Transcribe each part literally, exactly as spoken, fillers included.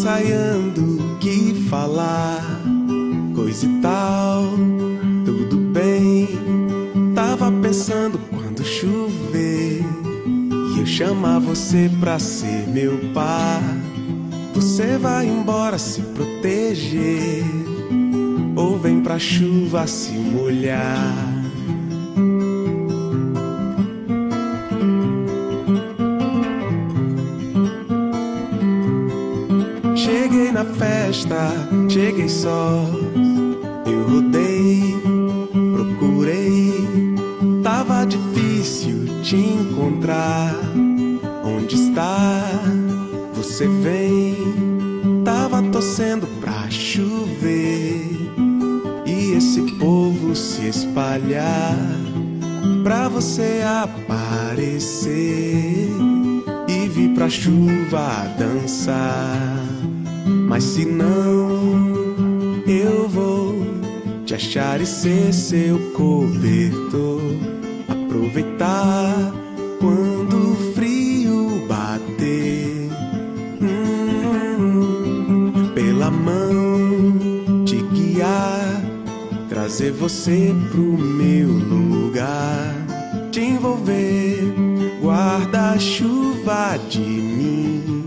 ensaiando que falar, coisa e tal, tudo bem. Tava pensando quando chover e eu chamar você pra ser meu par. Você vai embora se proteger ou vem pra chuva se molhar? Cheguei na festa, cheguei só. Eu rodei, procurei, tava difícil te encontrar. Onde está? Você vem. Tava torcendo pra chover e esse povo se espalhar pra você aparecer e vir pra chuva dançar. Mas se não, eu vou te achar e ser seu cobertor. Aproveitar quando o frio bater, hum, pela mão te guiar, trazer você pro meu lugar, te envolver, guarda-chuva de mim,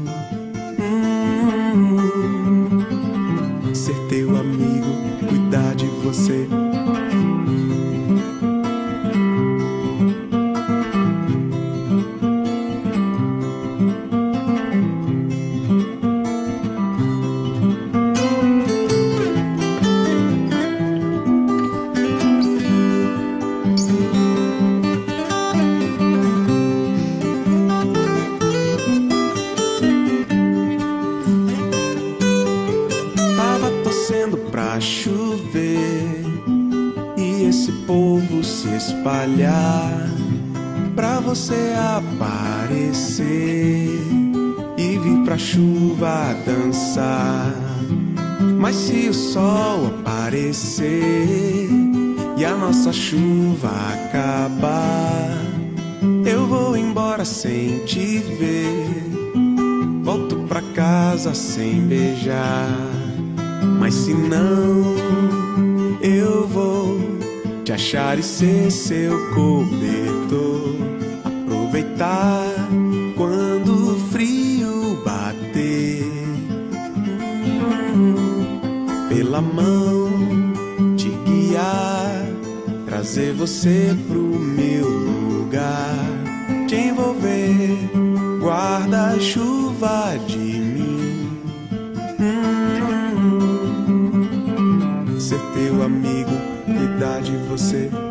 hum, ser teu amigo, cuidar de você. Pra chover e esse povo se espalhar, pra você aparecer e vir pra chuva dançar. Mas se o sol aparecer e a nossa chuva acabar, eu vou embora sem te ver, volto pra casa sem beijar. Mas se não, eu vou te achar e ser seu cobertor. Aproveitar quando o frio bater, pela mão te guiar, trazer você pro meu lugar, te envolver, guarda-chuva de mim, ser teu amigo, cuidar de você.